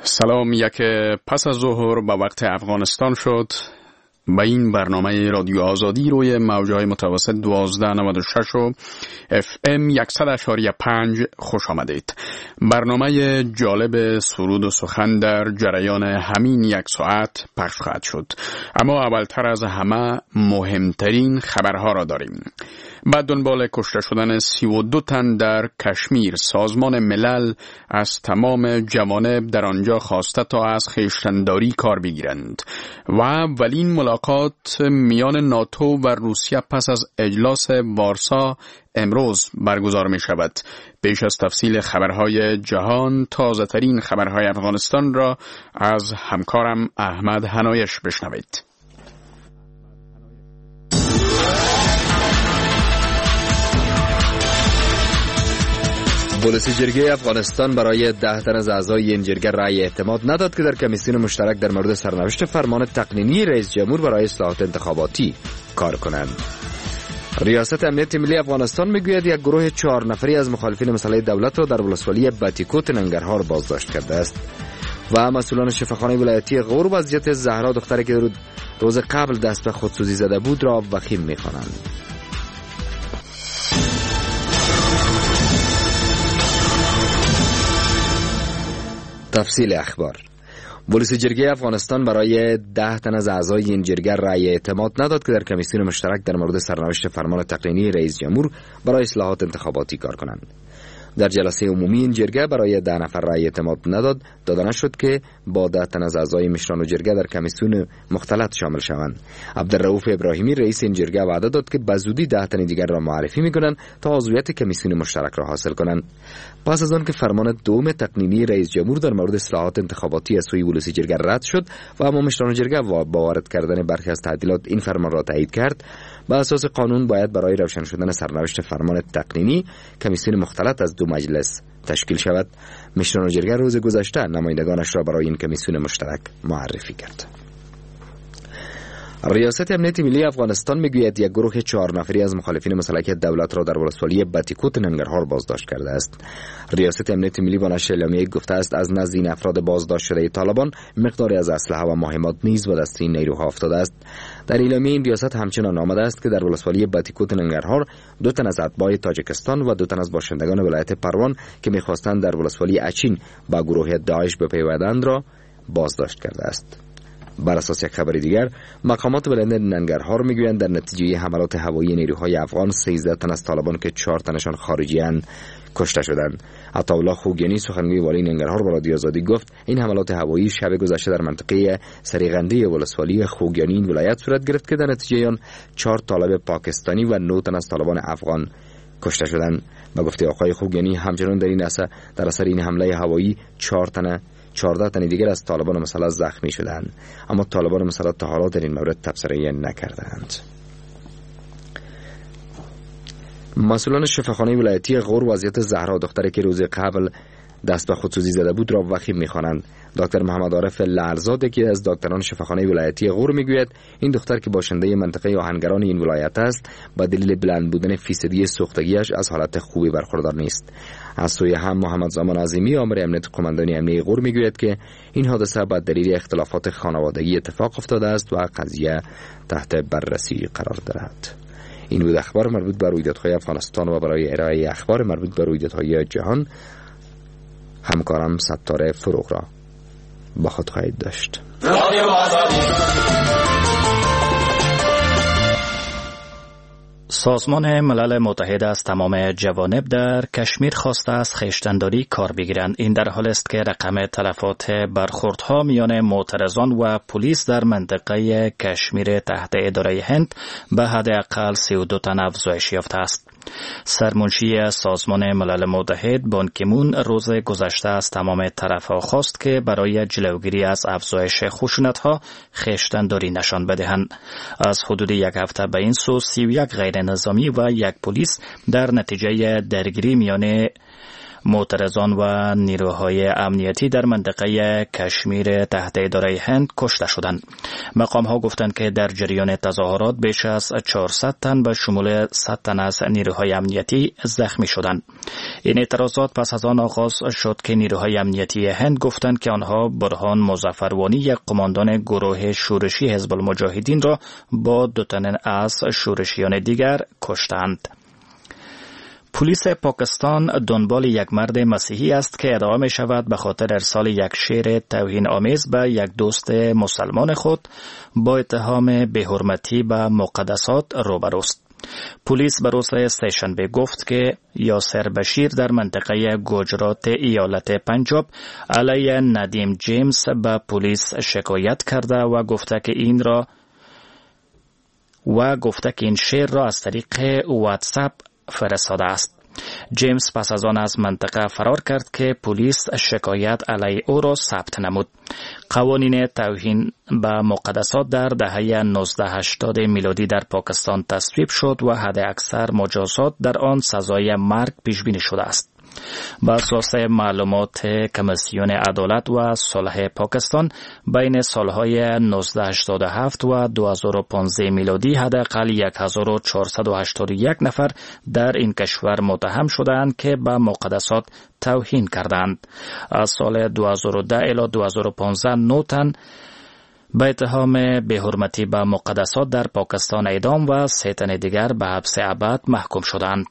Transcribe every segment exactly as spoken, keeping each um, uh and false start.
سلام. یک پس از ظهر به وقت افغانستان شد. به این برنامه رادیو آزادی روی موجهای متوسط دوازده نود و شش و اف ام صد و پنج خوش آمدید. برنامه جالب سرود و سخن در جریان همین یک ساعت پخش خواهد شد، اما اولتر از همه مهمترین خبرها را داریم. بعد دنبال کشته شدن سی و دو تن در کشمیر، سازمان ملل از تمام جوانب در آنجا خواسته تا از خویشتن‌داری کار بگیرند و اولین ملاقات میان ناتو و روسیه پس از اجلاس وارسا امروز برگزار می شود. پیش از تفصیل خبرهای جهان، تازه ترین خبرهای افغانستان را از همکارم احمد هنایش بشنوید. پلیس جرگه افغانستان برای ده تن از اعضای این جرگه رأی اعتماد نداد که در کمیسیون مشترک در مورد سرنوشت فرمان تقنینی رئیس جمهور برای اصلاحات انتخاباتی کار کنند. ریاست امنیت ملی افغانستان میگوید یک گروه چهار نفری از مخالفین مسئله دولت را در ولسوالی باتیکوت ننگرهار بازداشت کرده است و مسئولان شفاخانه ولایتی غور وضعیت زهرا دختری که روز قبل دست به خودسوزی زده بود را وخیم می‌خوانند. تفصیل اخبار. پلیس جرگه افغانستان برای ده تن از اعضای این جرگه رأی اعتماد نداد که در کمیسیون مشترک در مورد سرنوشت فرمان تقنینی رئیس جمهور برای اصلاحات انتخاباتی کار کنند. در جلسه عمومی این جرگه برای ده نفر رأی اعتماد نداد داده نشد که با ده تن از اعضای مشران و جرگه در کمیسیون مختلط شامل شوند. عبدالرؤوف ابراهیمی رئیس این جرگه وعده داد که بزودی ده تن دیگر را معرفی می‌کنند تا عضویت کمیسیون مشترک را حاصل کنند. پس از آن که فرمان دوم تقنینی رئیس جمهور در مورد اصلاحات انتخاباتی از سوی پلیس جرگه رد شد و اما مشران جرگه با وارد کردن برخی از تعدیلات این فرمان را تایید کرد، با اساس قانون باید برای روشن شدن سرنوشت فرمان تقنینی کمیسیون مختلط از دو مجلس تشکیل شود. مشران جرگه روز گذشته نمایندگانش را برای این کمیسیون مشترک معرفی کرد. ریاست امنیت ملی افغانستان میگوید یک گروه چهار نفری از مخالفین مسلح دولت را در ولسوالی باتیکوت ننگرهار بازداشت کرده است. ریاست امنیت ملی با نشر اعلامیه گفته است از نزد این افراد بازداشت شده طالبان مقداری از اسلحه و مهمات نیز به دست این نیروها افتاده است. در اعلامیه این ریاست همچنان آمده است که در ولسوالی باتیکوت ننگرهار دو تن از اتباع تاجیکستان و دو تن از باشندگان ولایت پروان که می‌خواستند در ولسوالی اچین با گروه داعش بپیوندند را بازداشت کرده است. بر اساس یک خبر دیگر، مقامات ولایت ننگرهار میگویند در نتیجه حملات هوایی نیروهای افغان سیزده تن از طالبان که چهار تنشان خارجی‌اند کشته شدند. عطاالله خوگیانی سخنگوی والی ننگرهار به رادیو آزادی گفت این حملات هوایی شب گذشته در منطقه سریغنده ولسوالی خوگیانی این ولایت صورت گرفت که در نتیجه آن چهار طالب پاکستانی و نه تن از طالبان افغان کشته شدند. به گفته آقای خوگیانی همچنان در این اثر در اثر این حمله هوایی چهار تن چهارده تن دیگر از طالبان مسلح زخمی شدند، اما طالبان مسلح تا حالا در این مورد تبصره نکردند. مسئولان شفاخانه ولایتی غور وضعیت زهرا دختری که روز قبل دست به خودسوزی زده بود را وخیم می‌خوانند. دکتر محمد عارف لعلزاده که از دکتران شفاخانه ولایتی غور میگوید این دختر که باشنده منطقه آهنگران این ولایت است با دلیل بلند بودن فیصدی سوختگیش از حالت خوبی برخوردار نیست. از سوی هم محمد زمان عظیمی آمر امنیت قماندانی امنیه غور میگوید که این حادثه با دلیل اختلافات خانوادگی اتفاق افتاده است و قضیه تحت بررسی قرار دارد. این بود اخبار مربوط به رویدادهای افغانستان و برای ارائه اخبار مربوط به رویدادهای جهان همکارم ستاره فروغ را با خود خواهید داشت. سازمان ملل متحد از تمام جوانب در کشمیر خواسته از خویشتن‌داری کار بگیرند. این در حال است که رقم تلفات برخوردها میان معترضان و پلیس در منطقه کشمیر تحت اداره هند به حداقل سی و دو تن افزایش یافته است. سرمنشی سازمان ملل متحد بان کی مون روز گذشته از تمام طرف‌ها خواست که برای جلوگیری از افزایش خشونت‌ها خویشتن‌داری نشان بدهند. از حدود یک هفته به این سو سی و یک غیر نظامی و یک پلیس در نتیجه درگیری میان معترضان و نیروهای امنیتی در منطقه کشمیر تحت اداره هند کشته شدند. مقام ها گفتند که در جریان تظاهرات بیش از چهارصد تن به شمول صد تن از نیروهای امنیتی زخمی شدند. این اعتراضات پس از آن آغاز شد که نیروهای امنیتی هند گفتند که آنها برهان مظفروانی، یک قماندان گروه شورشی حزب المجاهدین را با دو تن از شورشیان دیگر کشتند. پلیس پاکستان دنبال یک مرد مسیحی است که ادعا می شود به خاطر ارسال یک شعر توهین آمیز به یک دوست مسلمان خود با اتهام بی‌حرمتی به مقدسات روبروست. پلیس به روز سه‌شنبه گفت که یاسر بشیر در منطقه گوجرات ایالت پنجاب علیه ندیم جیمز به پلیس شکایت کرده و گفته که این را و گفته که این شعر را از طریق واتساپ فرستاده است. جیمز پس از آن از منطقه فرار کرد که پلیس شکایت علیه او را ثبت نمود. قوانین توهین به مقدسات در دهه نوزده هشتاد میلادی در پاکستان تصویب شد و حد اکثر مجازات در آن سزای مرگ پیش بینی شده است. بر اساس معلومات کمیسیون عدالت و صلح پاکستان بین سالهای نوزده هشتاد و هفت و دو هزار و پانزده میلادی حداقل هزار و چهارصد و هشتاد و یک نفر در این کشور متهم شدند که به مقدسات توهین کردند. از سال دو هزار و ده الی دو هزار و پانزده نه تن به اتهام بی‌حرمتی به مقدسات در پاکستان اعدام و سه تن دیگر به حبس ابد محکوم شدند.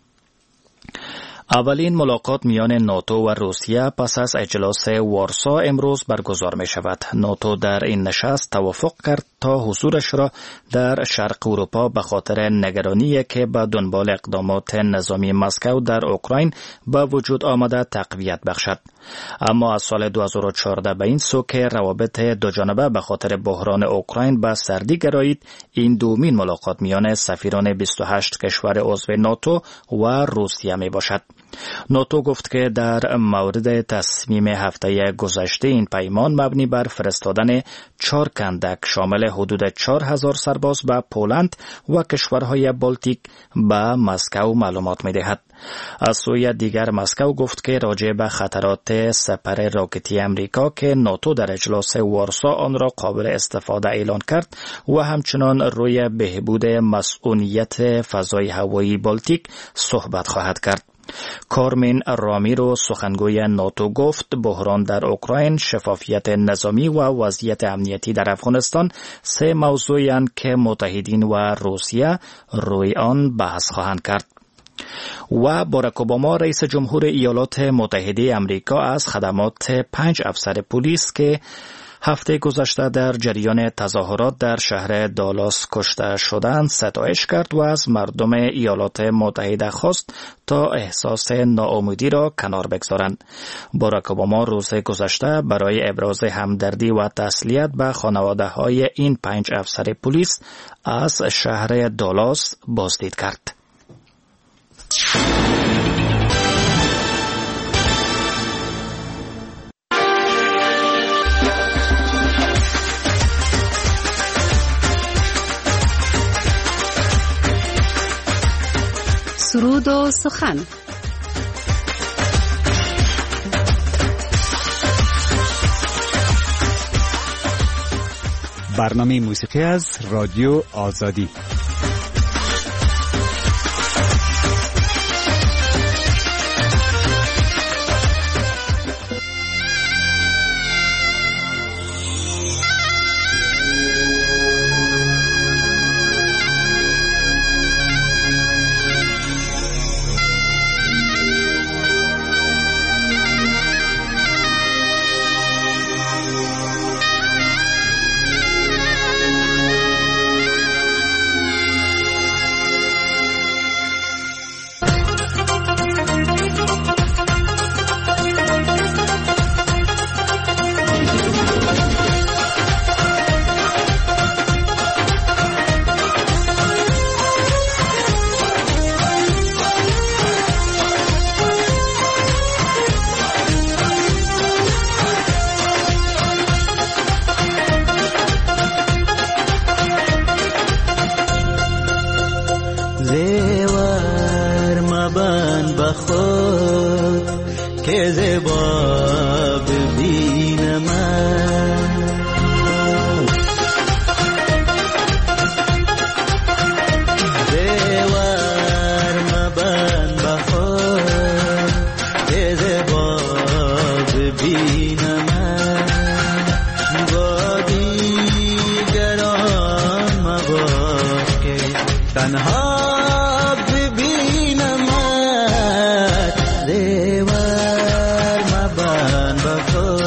اولین ملاقات میان ناتو و روسیه پس از اجلاس وارسا امروز برگزار می شود. ناتو در این نشست توافق کرد تا حضورش را در شرق اروپا به خاطر نگرانی که به دنبال اقدامات نظامی مسکو در اوکراین به وجود آمده تقویت بخشد. اما از سال دو هزار و چهارده به این سو که روابط دو جانبه به خاطر بحران اوکراین به سردی گرایید، این دومین ملاقات میان سفیران بیست و هشت کشور عضو ناتو و روسیه می باشد. ناتو گفت که در مورد تصمیم هفته گذشته این پیمان مبنی بر فرستادن چهار کندک شامل حدود چهار هزار سرباز به پولند و کشورهای بالتیک به مسکو معلومات می دهد. از سوی دیگر مسکو گفت که راجع به خطرات سپر راکتی امریکا که ناتو در اجلاس وارسا آن را قابل استفاده اعلان کرد و همچنان روی بهبود مسئولیت فضای هوایی بالتیک صحبت خواهد کرد. کارمین رامیرو سخنگوی ناتو گفت بحران در اوکراین، شفافیت نظامی و وضعیت امنیتی در افغانستان سه موضوعی اند که متحدین و روسیه روی آن بحث خواهند کرد. و باراک اوباما رئیس جمهور ایالات متحده آمریکا از خدمات پنج افسر پلیس که هفته گذشته در جریان تظاهرات در شهر دالاس کشته شدند ستایش کرد و از مردم ایالات متحده خواست تا احساس ناامیدی را کنار بگذارند. باراک اوباما روز گذشته برای ابراز همدردی و تسلیت به خانواده‌های این پنج افسر پلیس از شهر دالاس بازدید کرد. سرود و سخن. برنامه موسیقی از رادیو آزادی. تنها ببینمت زیور مبن بخو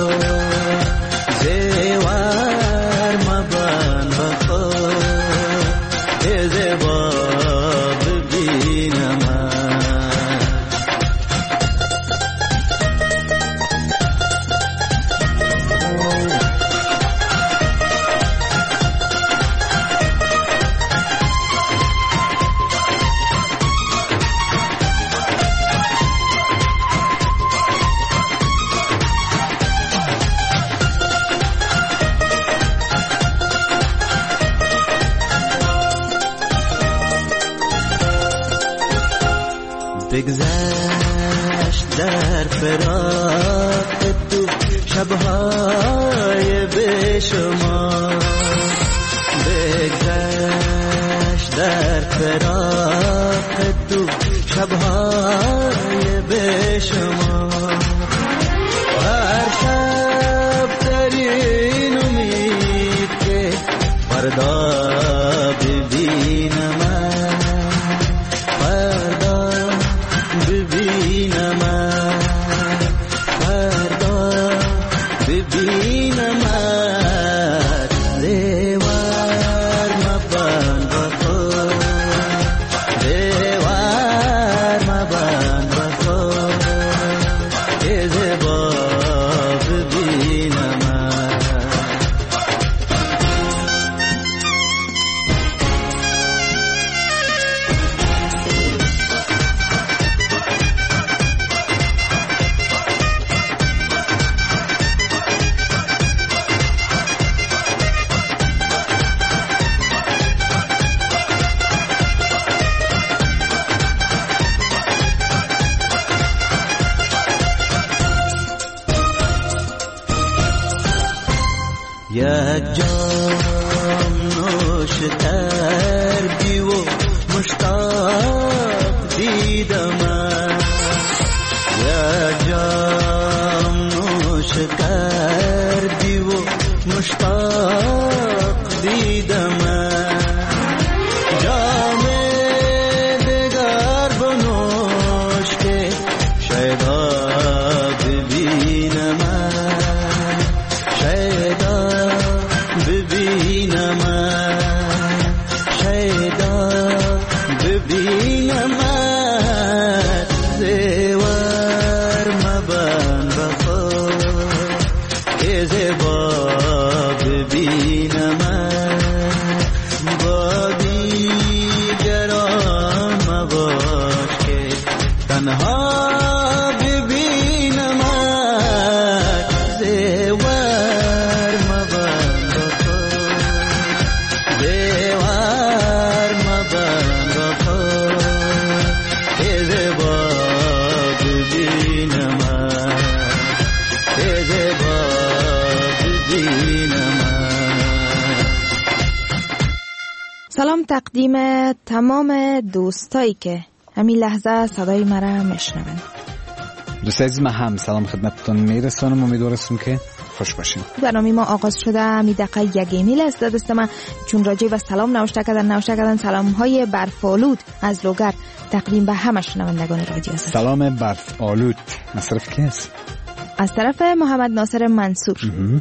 زیور مبن بخو زیبا بگذشت در فراق تو شبهای بیشمار بگذشت در فراق تو شبهای بیشمار هر شب در این امید که فردا ببینم یک جام نوش کردی و مشتاق دیدم یک جام نوش کردی و مشتاق دیدم جام دگر بنوش که شاید ببینم سلام تقدیم تمام دوستایی که همین لحظه صدای مرا میشنوند. دوست عزیز من هم سلام خدمتتون میرسونم، امیدوارم که خوش باشین. برنامه ما آغاز شده می دقیقه یک ایمیل است دست من چون راجع به سلام نوشته کردن نوشته کردن سلام های برفالود از لوگر تقدیم به همه شنوندگان رادیو آزادی. سلام برفالود از طرف کی است؟ از طرف محمد ناصر منصور.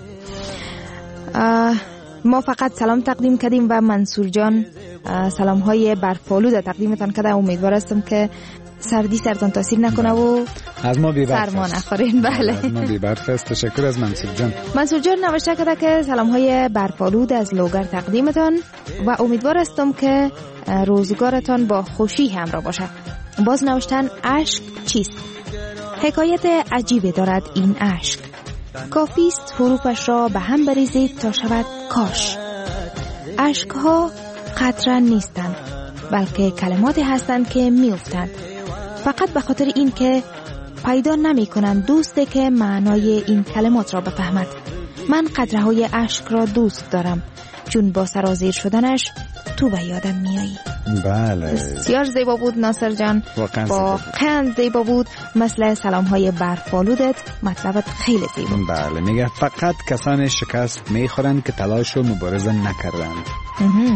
ما فقط سلام تقدیم کردیم و منصور جان سلام های برفالود تقدیمتان کرده. امیدوار هستم که سردی سرتان تاثیر نکنه و از ما بی برف سرما نخورین. بله از ما بی برف است. تشکر از منصور جان. منصور جان نوشته کرده که سلام های برفالود از لوگر تقدیمتان و امیدوار هستم که روزگارتان با خوشی همراه باشه. باز نوشتن اشک چیست؟ حکایت عجیبی دارد این اشک. کافیست حروفش را به هم بریزید تا شود کاش. اشکها قطره نیستند بلکه کلماتی هستند که میافتند فقط به خاطر این که پیدا نمی کنند دوستی که معنای این کلمات را بفهمد. من قطره های اشک را دوست دارم چون با سرازیر شدنش تو به یادم میایی. بله بسیار زیبا بود ناصر جان، واقعا زیبا بود. مثل سلام های برفالودت مطلبت خیلی زیبا. بله میگه فقط کسان شکست میخورند که تلاش و مبارزه نکردند.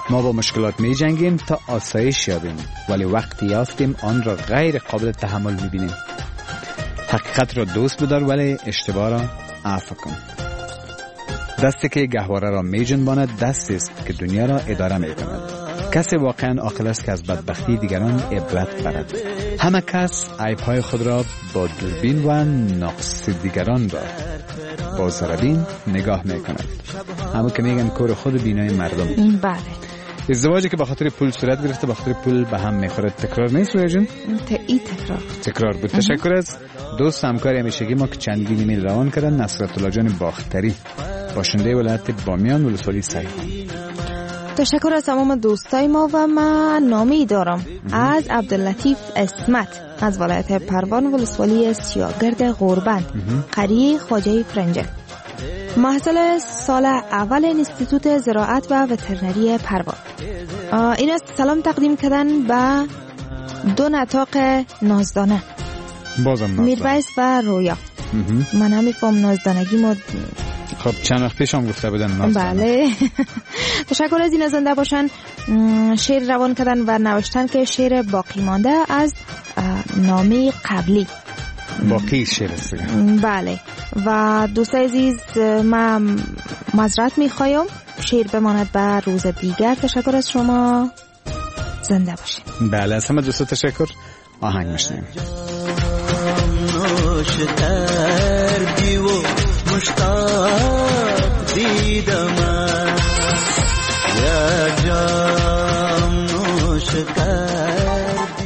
ما با مشکلات می جنگیم تا آسایش یابیم، ولی وقتی یافتیم آن را غیر قابل تحمل می بینیم. حقیقت را دوست بدار ولی اشتباه را عفو کن. دستی که گهواره را می جنباند دستی است که دنیا را اداره می کند. کسی واقعا عاقل است که از بدبختی دیگران عبرت برد. همه کس عیب‌های خود را با دوربین و نقص دیگران را با زربین نگاه می کند. همون که میگن کور خود بینای مردم. بله. ازدواجی که به خاطر پول صورت گرفته به خاطر پول به هم میخوره تکرار نیست رویا جون؟ ای تکرار تکرار بود. تشکر از دوست همکاری همیشگی ما که چندین ایمیل روان کردن. نصرت الله جان باختری، باشنده ولایت بامیان ولسوالی سیغان. تشکر از تمام دوستای ما و من نامی دارم از عبداللطیف اسمت از ولایت پروان ولسوالی سیاگرد غربند قریه خواجه فرنجل، محصل سال اول انستیتوت زراعت و وترنری پروان. این است سلام تقدیم کردن به دو نطاق نازدانه، بازم نازدانه، میرویس و رویا. من همیفهم نازدانگی ما خب چند وقت پیش هم گفته بودن نازدانه. بله. تشکر از این زنده باشن. شعر روان کردن و نوشتن که شعر باقی مانده از نامه قبلی باقی شعر است. بله. و دوستای عزیز من معذرت میخوایم، شعر بماند به روز دیگر. تشکر از شما، زنده باشین. بله از همه دوستا تشکر. آهنگ میشنیم. کردی و مشتاق دیدم یک جام نوش کردی.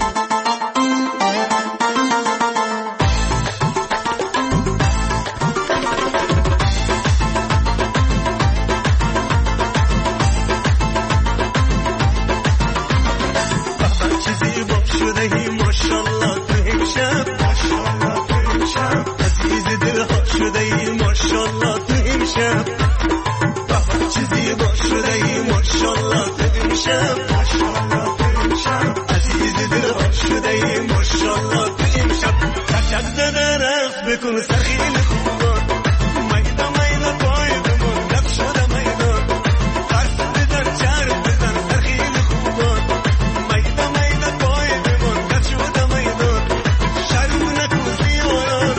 چیزی با شده هی ماشالله تو امشب، ماشالله تو امشب عزیز دل ها شده ای ماشالله تو امشب. بابا چیزی با شده ای ماشالله تو امشب، ماشالله تو امشب عزیز دل ها شده ای ماشالله تو امشب. چک زده رقص بکن سر خیلی خوبان، میدا میدا پای بمون لب شده میدان، قرص بزن چرب بزن سر خیلی خوبان، میدا میدا پای بمون لب شده میدان، شروع نکن زیاران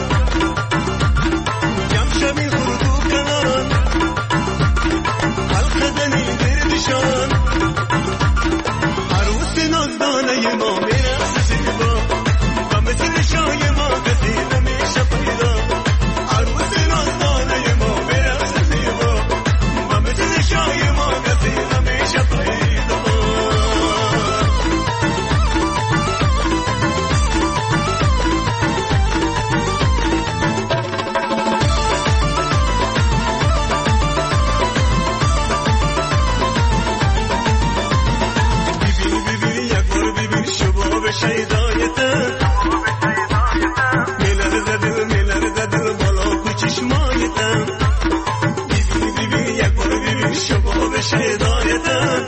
جمع شمی خردو کنان، حلقه زنی گردشان، عروس نازدانه ما میرقص زیبا و مثل شای ما کسی نمیشه پیدا. عروس نازدانه ما میرقص زیبا و مثل شای ما کسی نمیشه پیدا. شیدایتم میلرزه دل میلرزه دل بالا کو چشمایتم، بیبی بیبی یک بار بیبی شباب شیدایتم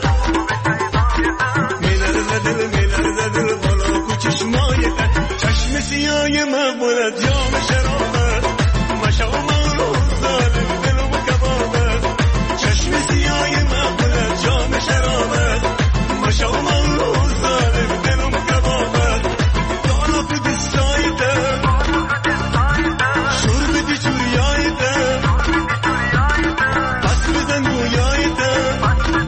میلرزه دل میلرزه دل بالا کو چشمایتم. چشم سیای مقبولت جام شرابت مشام روز ظالم دلم کبابت، چشم سیای مقبولت جام شرابت مشام روز ظالم دلم کبابت. دانا تو دستایتم شور بدی جوریایتم، پس بزن گویایتم،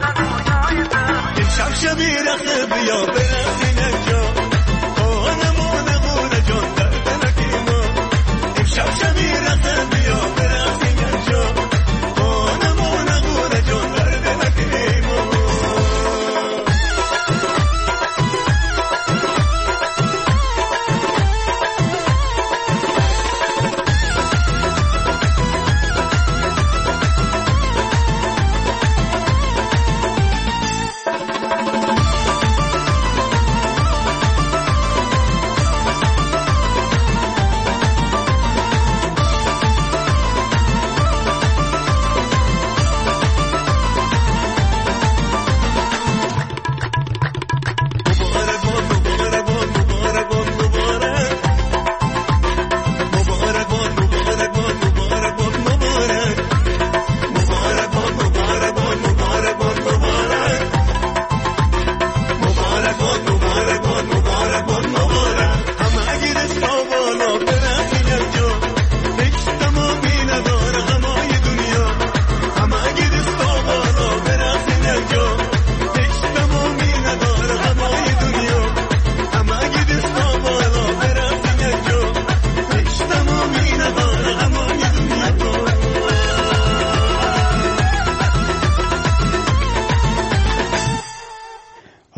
امشب شبی رخت بیا برقصین جا، آنمون قول جان درد نکی ما،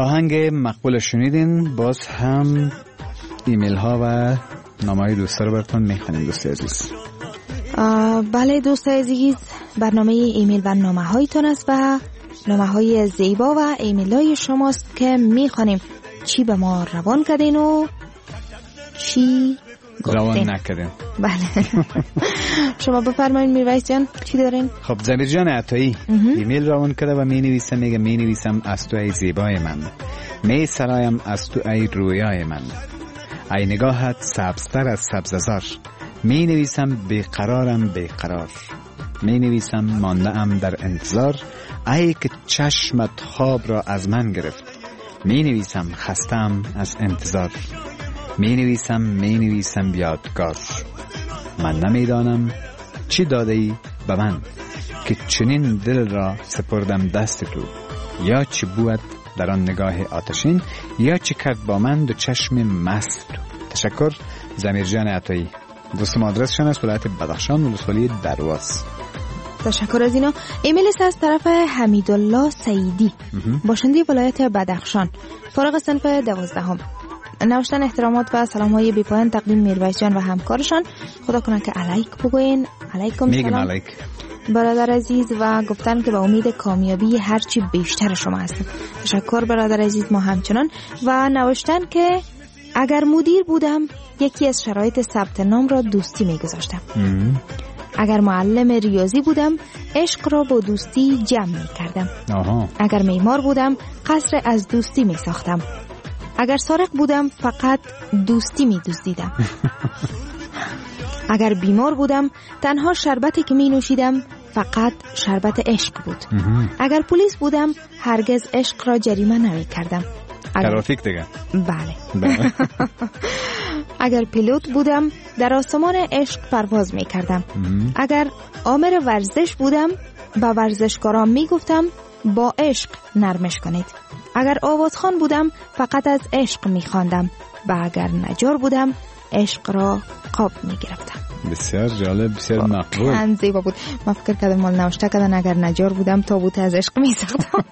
آهنگ مقبول شنیدین. باز هم ایمیل ها و نامه های دوستا رو براتون میخونیم دوستی عزیز. بله دوست عزیز، برنامه ایمیل و نامه هایتون است و نامه های زیبا و ایمیل های شماست که میخونیم. چی به ما روان کردین و چی روان نکردین. بله شما بفرمایید میرویس جان چی دارین؟ خب زمیر جان عطایی ایمیل روان کرده و می نویسم، میگه می نویسم از تو ای زیبای من، می سرایم از تو ای رویای من، ای نگاهت سبزتر از سبززار، می نویسم بیقرارم بیقرار، می نویسم مانده ام در انتظار، ای که چشمت خواب را از من گرفت، می نویسم خستم از انتظار، می نویسم می نویسم بیادگار، من نمیدانم چی داده ای به من که چنین دل را سپردم دست تو، یا چی بود در آن نگاه آتشین، یا چی کرد با من دو چشم مست تو. تشکر زمیر جان عطایی. دوستم آدرسشان است ولایت بدخشان ولسوالی درواز. تشکر از اینا. ایمیل است از طرف حمیدالله سعیدی باشنده ولایت بدخشان، فارغ صنف دوازدهم. نوشتن احترامات و سلام های بی پایان تقدیم میرویس جان و همکارشان. خدا کنه که علیک بگوین. علیکم سلام علیک. برادر عزیز و گفتن که به امید کامیابی هرچی بیشتر شما هستم. تشکر برادر عزیز. ما همچنان. و نوشتن که اگر مدیر بودم یکی از شرایط ثبت نام را دوستی میگذاشتم. اگر معلم ریاضی بودم عشق را با دوستی جمع می کردم. آها. اگر معمار بودم قصر از دوستی می ساختم. اگر سارق بودم فقط دوستی می دزدیدم. اگر بیمار بودم تنها شربتی که می نوشیدم فقط شربت عشق بود. اگر پلیس بودم هرگز عشق را جریمه نمی کردم. ترافیک دیگه. بله. اگر پیلوت بودم در آسمان عشق پرواز می کردم. اگر آمر ورزش بودم با ورزشکاران می گفتم با عشق نرمش کنید. اگر آوازخوان بودم فقط از عشق می خواندم و اگر نجار بودم عشق را قاب می گرفتم. بسیار جالب، بسیار مقبول. خیلی زیبا بود. من فکر کردم مال نوشته کردن اگر نجار بودم تابوت از عشق می ساختم.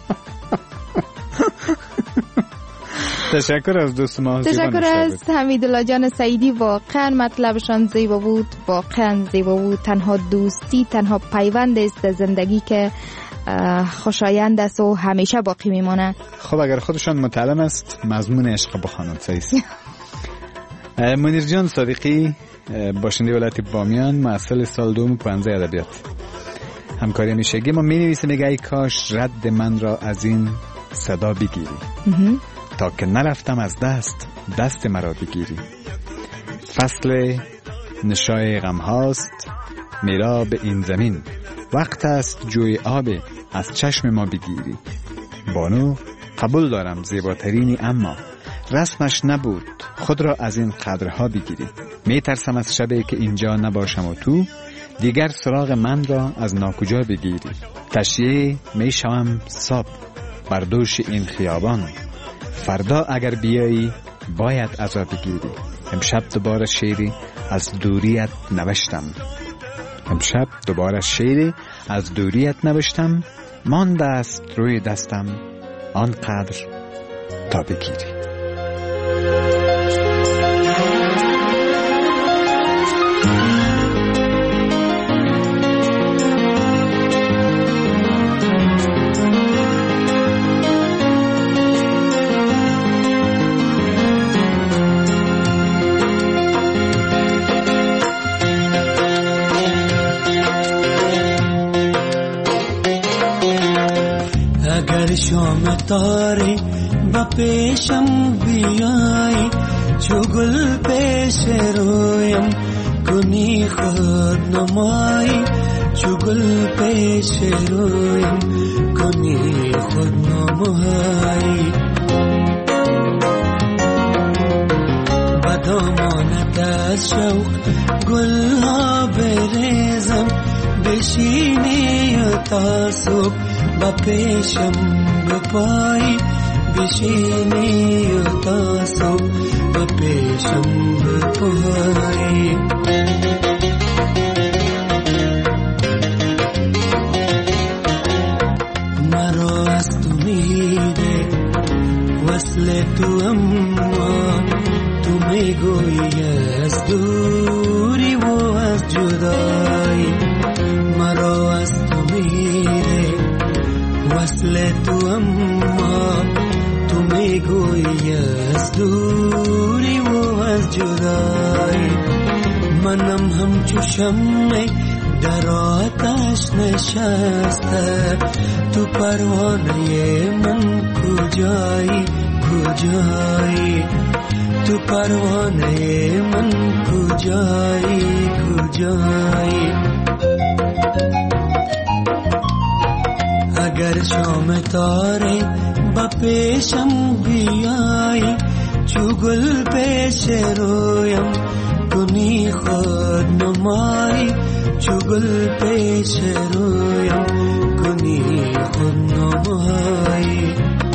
تشکر از دوست ما. تشکر از حمیدالله جان سعیدی. واقعا مطلبشان زیبا بود، واقعا زیبا بود. تنها دوستی، تنها پیوند است زندگی که خوشایند است و همیشه باقی میمونه. خب اگر خودشان متعلم است مضمون عشق بخوانند. صحیح. منیر جان صادقی باشنده ولایت بامیان، محصل سال دوم پانزده ادبیات، همکاری همیشگی ما. می نویسه میگه ای کاش رد من را از این صدا بگیری تا که نرفتم از دست دست مرا بگیری. فصل نشای غم هاست میرا به این زمین، وقت است جوی آب از چشم ما بگیری. بانو قبول دارم زیباترینی اما رسمش نبود خود را از این قدرها بگیری. می ترسم از شبی که اینجا نباشم و تو دیگر سراغ من را از ناکجا بگیری. تشیه می شوم صاحب بر دوش این خیابان، فردا اگر بیایی باید عزا بگیری. امشب دوباره شعری از دوریت نوشتم، امشب دوباره شعری از دوریت نوشتم، مانده است روی دستم آنقدر تا بگیری. شام تاری با پیشم بیایی، چو گل پیش رویم کنی خود نمایی، چو گل پیش رویم کنی خود نمایی. با دامانت از شوق گل ها بریزم، بشینی و تا صبح با پیشم بپایی، بشینی و تا صبح با پیشم بپایی. مرا از تو میده تو اما تو میگویی از دوری و از جدایی مرا از تو میره وصل تو اما تو میگویی از دوری و از جدایی منم همچو شمع در آتش نشسته تو پروانه من کجایی کجایی تو پروانه من کجایی کجایی اگر شام تاره با پیشم بیایی چو گل پیش رویم کنی خود نمایی چو گل پیش رویم کنی خود نمایی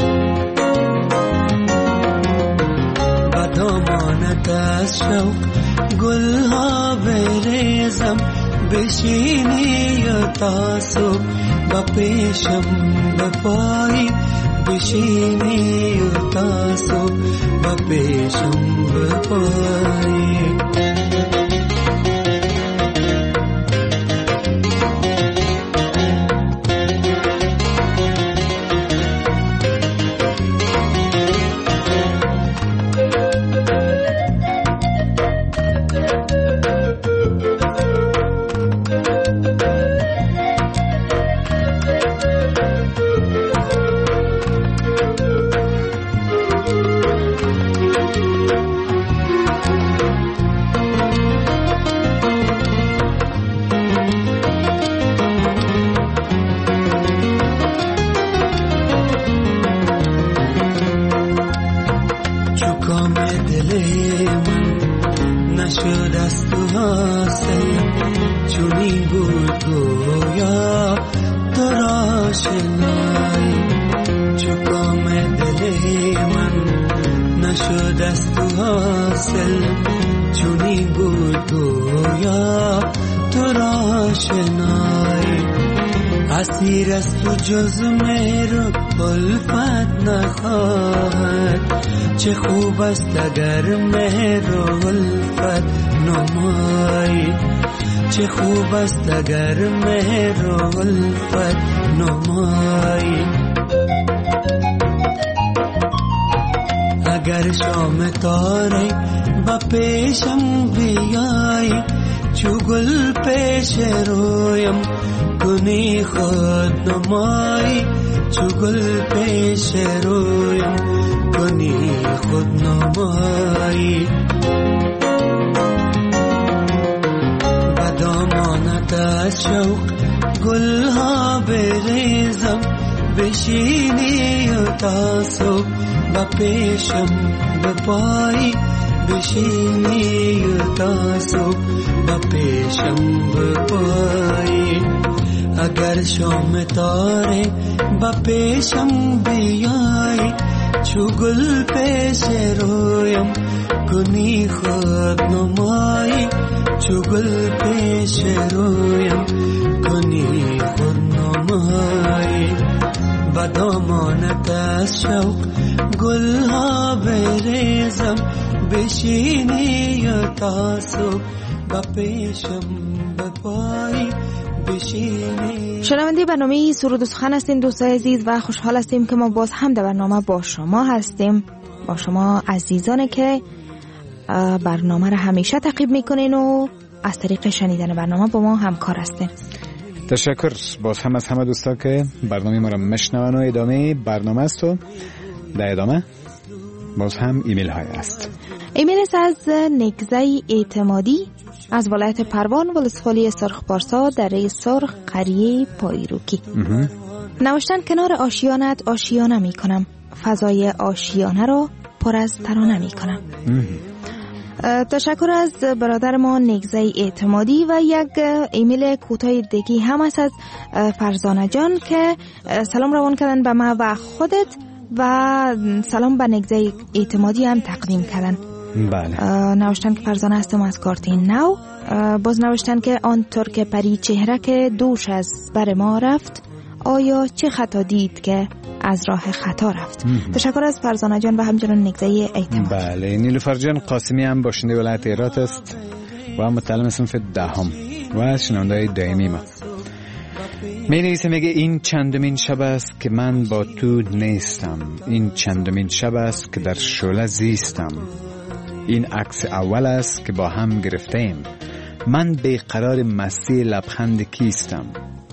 با دامانت از شوق گل ها بریزم بشینی و تا صبح با پیشم بپایی بشینی و تا صبح با پیشم بپایی اسیر است تو جز میرو الفت نخواهد چه خوب است اگر میرو الفت نمایی چه خوب است اگر میرو الفت نمایی اگر شام تاره با پیشم بیایی چو گل پیش رویم کنی خود نمایی چو گل پیش رویم کنی خود نمایی با دامانت از شوق گل ها بریزم بشینی و تا صبح با پیشم بپایی بشینی و تا صبح با پیشم بپایی اگر شام تاره با پیشم بیایی چو گل پیش رویم کنی خود نمایی چو گل پیش رویم کنی خود نمایی با دامانت از شوق گل ها بریزم بشینی و تا صبح با پیشم بپایی شنونده برنامه سرود و سخن هستین دوستای عزیز و خوشحال هستیم که ما باز هم در برنامه با شما هستیم، با شما عزیزانی که برنامه را همیشه تعقیب میکنین و از طریق شنیدن برنامه با ما همکار هستین. تشکر باز هم از همه دوستا که برنامه ما را میشنون و ادامه برنامه است و در ادامه باز هم ایمیل های است. ایمیل است از نگزه اعتمادی از ولایت پروان ولسوالی سرخ پارسا دره سرخ قریه پایروکی. نوشتن کنار آشیانت آشیانه می کنم، فضای آشیانه را پر از ترانه می کنم. تشکر از برادر ما نگزه اعتمادی و یک ایمیل کوتاه دیگه هم است از فرزانه جان که سلام روان کردن به ما و خودت و سلام به نگزه اعتمادی هم تقدیم کردن. بله. نوشتن که فرزانه هستم از کارتین نو. باز نوشتن که آنطور که پری چهره که دوش از بر ما رفت آیا چه خطا دید که از راه خطا رفت؟ تشکر از فرزانه جان و همچنان نگزه اعتماد. بله، نیلوفر جان قاسمی هم باشنده ولایت هرات است و متعلم صنف دهم و شنونده دائمی ما. می نویسه، میگه این چندمین شب است که من با تو نیستم، این چندمین شب است که در شعله زیستم، این عکس اول است که با هم گرفتیم، من بیقرار مستی لبخند کیستم،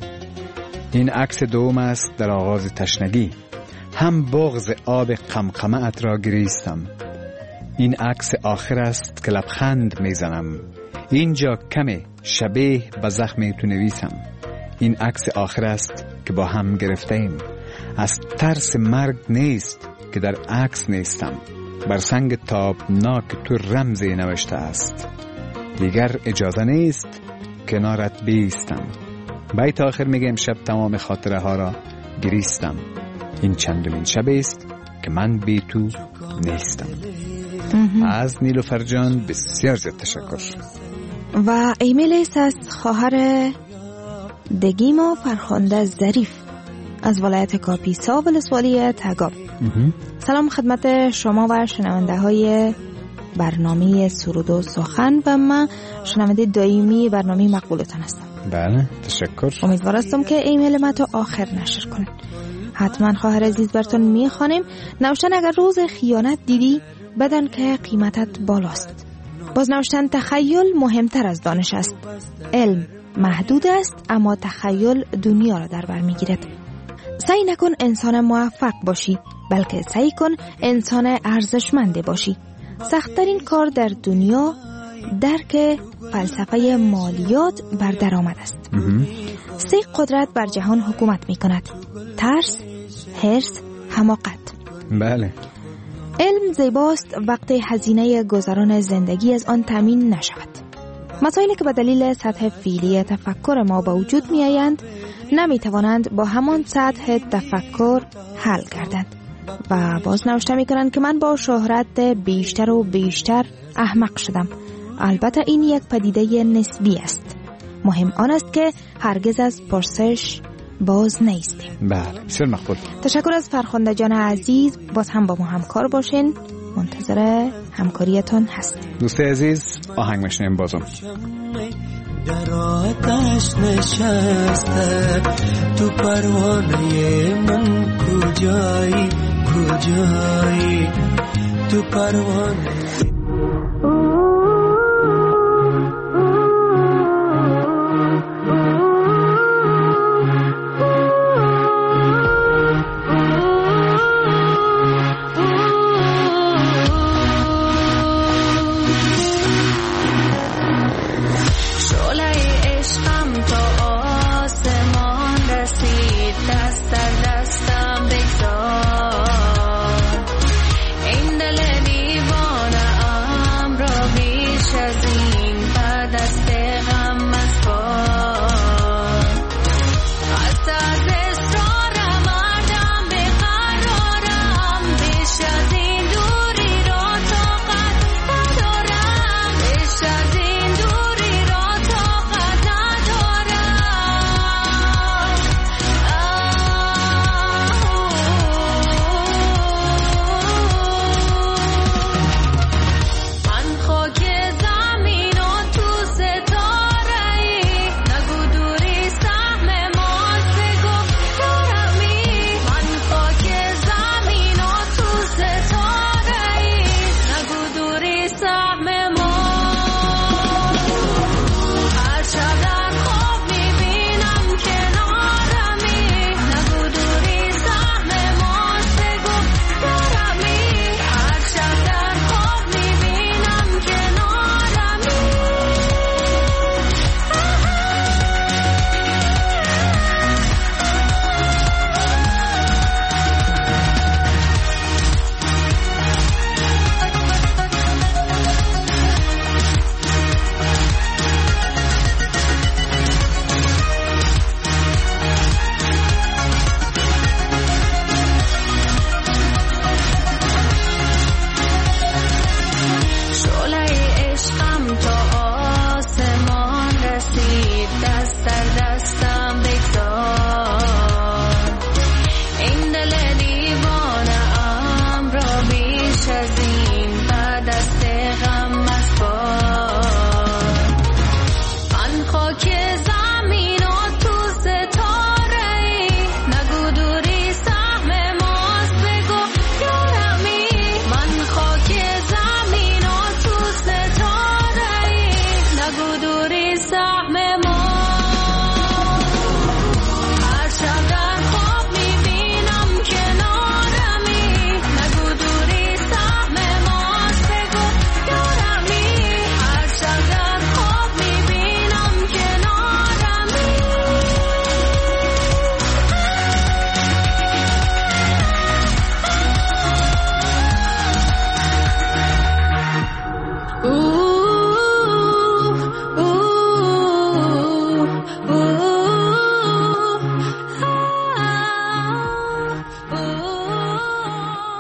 این عکس دوم است در آغاز تشنگی، هم بغض آب قمقمه ات را گریستم، این عکس آخر است که لبخند میزنم، اینجا کمی شبیه به زخم تو نویسم، این عکس آخر است که با هم گرفتیم، از ترس مرگ نیست که در عکس نیستم، بر سنگ تابناک تو رمزی نوشته است، دیگر اجازه نیست کنارت بیستم، بیت آخر میگه امشب تمام خاطره ها را گریستم، این چندمین شب است که من بی تو نیستم. از نیلوفر جان بسیار زیاد تشکر. و ایمیل است از خواهر دگیما فرخنده ظریف از ولایت کاپیسا ولسوالی تگاب. سلام خدمت شما و شنونده های برنامه سرود و سخن و من شنونده دائمی برنامه مقبولتان هستم. بله، تشکر. امیدوار هستم که ایمیل ما تا آخر نشر کنید. حتما خواهر عزیز براتون میخوانیم. نوشتن اگر روز خیانت دیدی بدن که قیمتت بالاست. باز نوشتن تخیل مهمتر از دانش است. علم محدود است اما تخیل دنیا را در بر میگیرد. سعی نکن انسان موفق باشی، بلکه سعی کن انسان ارزشمند باشی. سخت‌ترین کار در دنیا درک فلسفه مالیات بر درآمد است. سه قدرت بر جهان حکومت می کند: ترس، حرص، حماقت. بله. علم زیباست وقتی هزینه گذران زندگی از آن تامین نشود. مسائلی که به دلیل سطح فعلی تفکر ما به وجود می آیند نمی توانند با همان سطح تفکر حل گردند. و باز نوشته می کنند که من با شهرت بیشتر و بیشتر احمق شدم. البته این یک پدیده نسبی است. مهم آن است که هرگز از پرسش باز نیستیم. بله، بسیار مقبول. تشکر از فرخنده جان عزیز. باز هم با ما همکار باشین. منتظر همکاریتون هستیم. دوست عزیز، آهنگ میشنیم بازم. در آتش نشسته تو پروانه من، کجایی کجایی تو پروانه.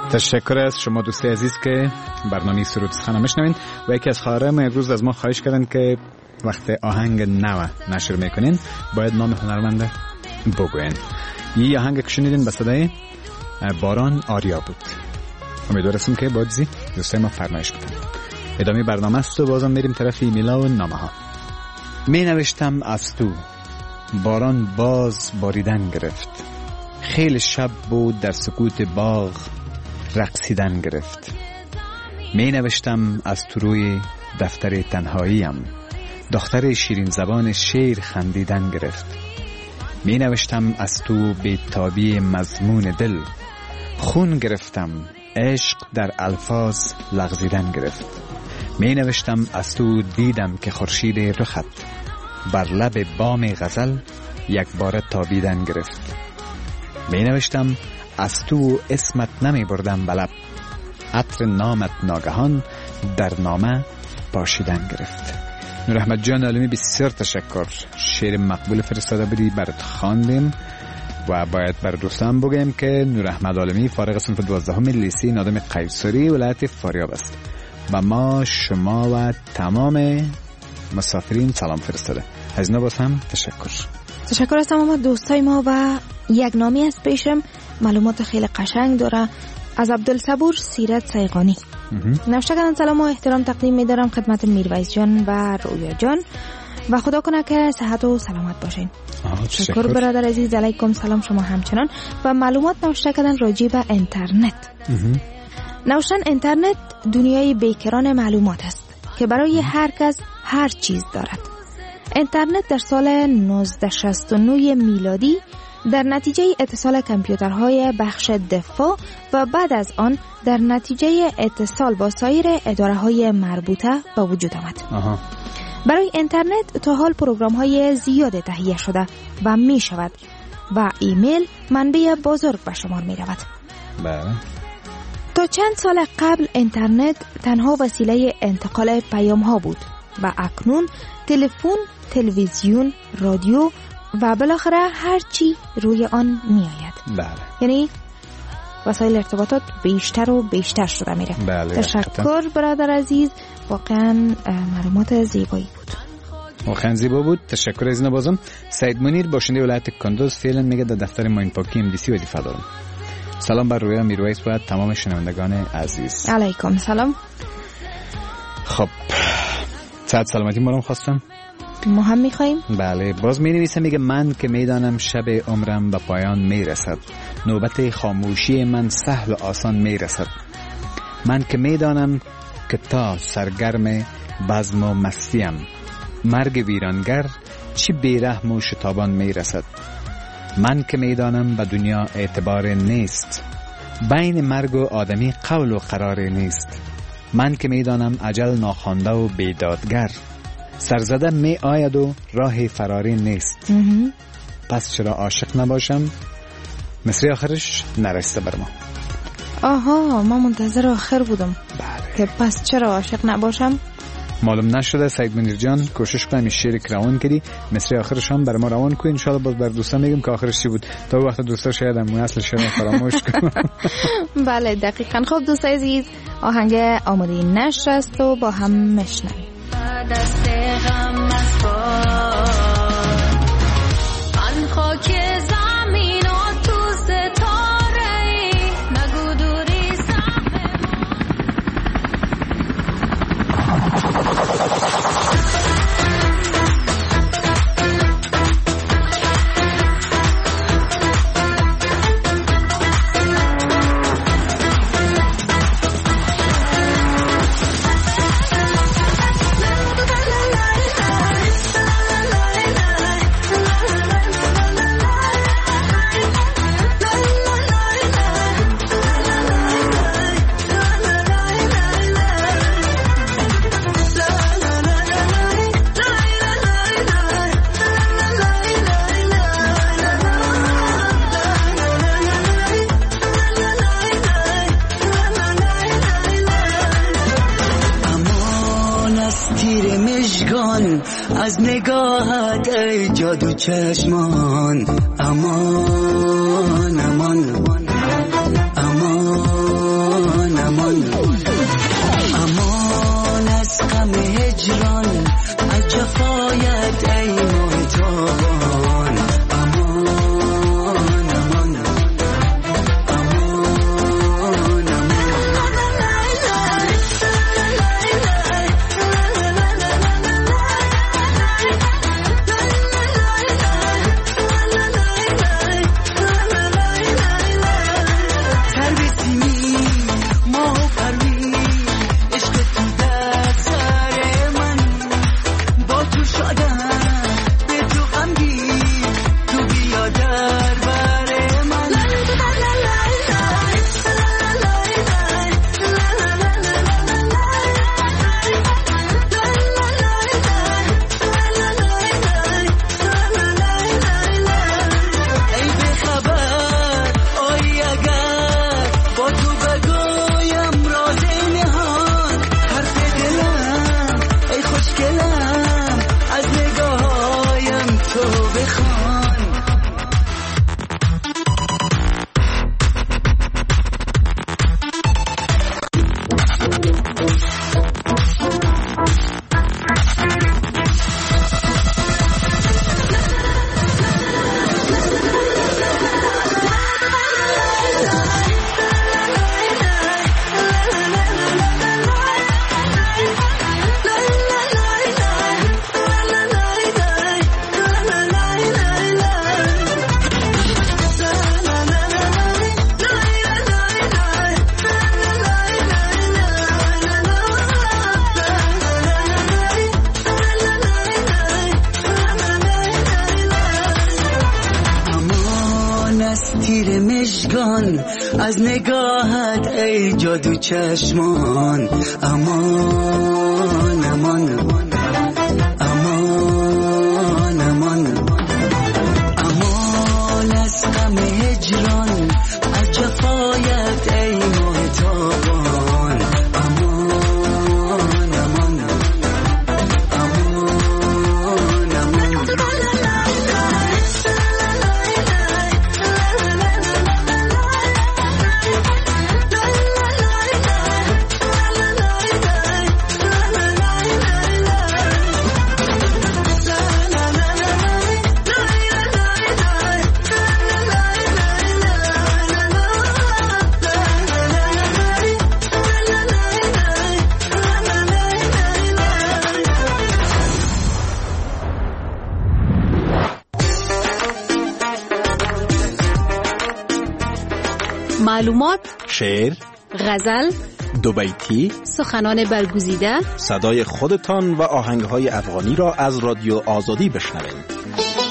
تشکر از شما دوست عزیز که برنامه سرود سخن میشنوین و یکی از خواهرای ما امروز از ما خواهش کردن که وقت آهنگ نو نشر میکنین باید نام هنرمنده بگوین. یه آهنگ که شنیدین به صدای باران آریا بود. امیدوارم که بازی دوستای ما فرمایش بدن. ادامه برنامه است و بازم میریم طرف ایمیلا و نامه ها. می نوشتم از تو باران باز باریدن گرفت، خیلی شب بود در سکوت باغ رقصیدن گرفت. می نوشتم از تو روی دفتر تنهاییم، دختر شیرین زبان شعر خندیدن گرفت. می نوشتم از تو بی‌تابی مضمون دل، خون گرفتم عشق در الفاظ لغزیدن گرفت. می نوشتم از تو دیدم که خورشید رخت بر لب بام غزل یک بار تابیدن گرفت. می نوشتم از تو اسمت نمی بردم بلب، عطر نامت ناگهان در نامه پاشیدن گرفت. نور احمد جان عالمی بسیار تشکر، شعر مقبول فرستاده بودی برات خواندیم و باید بر دوستان بگم که نور احمد عالمی فارغ صنف دوازدهم لیسه نادم قیصری ولایت فاریاب است و ما شما و تمام مسافرین سلام فرستاده. از اینا باز هم تشکر. تشکر از تمام دوستای ما و یک نامی از پیشم معلومات خیلی قشنگ داره از عبدالصبور سیرت سیغانی. نوشته کردن سلام و احترام تقدیم می‌دارم خدمت میرویس جان و رویا جان و خدا کنه که صحت و سلامت باشین. تشکر برادر عزیز. علیکم سلام شما همچنان. و معلومات نوشته کردن راجع به اینترنت. نوشتن اینترنت دنیای بیکران معلومات است که برای هر کس هر چیز دارد. اینترنت در سال نوزده شصت و نه میلادی در نتیجه اتصال کامپیوترهای بخش دفاع و بعد از آن در نتیجه اتصال با سایر اداره‌های مربوطه به وجود آمد. آها. برای اینترنت تا حال پروگرام‌های زیاد تهیه شده و می شود و ایمیل منبع بزرگ به شمار می رود. بله. تا چند سال قبل اینترنت تنها وسیله انتقال پیام‌ها بود و اکنون تلفن، تلویزیون، رادیو و بالاخره هر چی روی آن می آید. بله. یعنی وسایل ارتباطات بیشتر و بیشتر شده میره. بله. تشکر برادر عزیز، واقعا معلومات زیبایی بود. واقعا زیبا بود. تشکر از اینا. بازم سید منیر باشنده ولایت کندوز فعلا میگه در دفتر ماین پاکی ام دی سی وظیفه دارم. سلام بر رویا میرویس و تمام شنوندگان عزیز. علیکم سلام. خب صحت سلامتی ما رو خواستم. ما هم میخواییم. بله. باز می نویسه میگه من که میدانم شب عمرم به پایان میرسد، نوبت خاموشی من سهل و آسان میرسد. من که میدانم که تا سرگرم بزم و مستیم، مرگ ویرانگر چی بیرحم و شتابان میرسد. من که میدانم به دنیا اعتبار نیست، بین مرگ و آدمی قول و قرار نیست. من که میدانم اجل ناخوانده و بیدادگر، سرزده می آید و راه فراری نیست. پس چرا عاشق نباشم؟ مصری آخرش نرسته بر ما. آها، ما منتظر آخر بودم. بله. که پس چرا عاشق نباشم؟ معلوم نشده. سید منیر جان کوشش کنم این شعر که روان کردی مصری آخرش هم بر ما روان کنی. انشاءالله باز بر دوستان میگم که آخرش چی بود. تا وقت دوستا شاید هم اصل شعر فراموش کنم. بله دقیقاً. خب دوستای عزیز، آهنگ آماده نشر است و با هم میشنویم. دست غم از بار من خاک زمین و تو ستاره ای نگو دوری سهم از نگاهت ای جادو چشمان، امان امان امان از تیر مژگان، از نگاهت ای جادو چشمان. امان امان امان امان امان از غم هجران، از جفایت ای ماه تابان. امان امان امان امان معلومات، شعر، غزل، دو بیتی، سخنان برگزیده، صدای خودتان و آهنگهای افغانی را از رادیو آزادی بشنوید.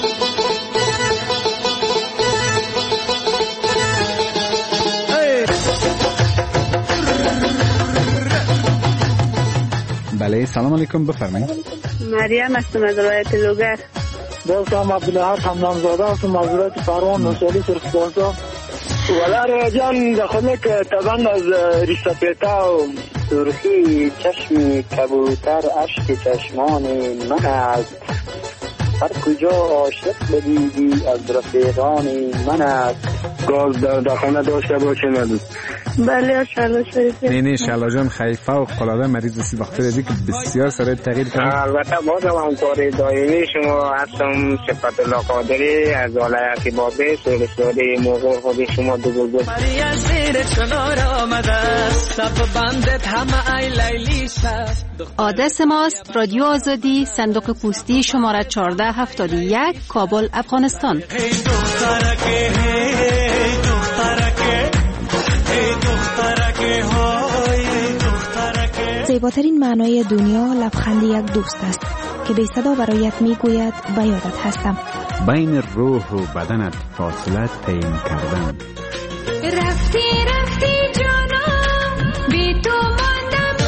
بله، سلام علیکم، بفرمایید. مریم هستم از ولایت لوگر. دوستم عبدالحق حمدانزاده هستم از ولایت پروان نوشالی سرخپارسا. ولی جان دخونه که طبعا از ریسپیتا و سرخی چشم کبوتر، عشق چشمان من است. هر کجا عاشق بدیدی از رفیقان من است. گاز در دخانه داشته باشه ندید. بله شلا شریف. نه نه شلا جان خیفه و قلاده مریض سی بخاطر ازی که بسیار سره تغییر کرد. البته بازم همکاری دائمی شما هستم. صفت الله قادری از ولایت بابی سرسوری موقع خود شما دو گل بود. مریم زیر کنار آمده سب بندت همه ای لیلی شد. آدرس ماست رادیو آزادی، صندوق پستی شماره چهارده هفتاد و یک، کابل، افغانستان. هی دخترکه هی دخترکه هی دخترکه های دخترکه. زیباترین معنای دنیا لبخند یک دوست است که بی صدا برایت میگوید به یادت هستم. بین روح و بدنت فاصله تعیین کردن. رفتی رفتی جانم بی تو ماندم.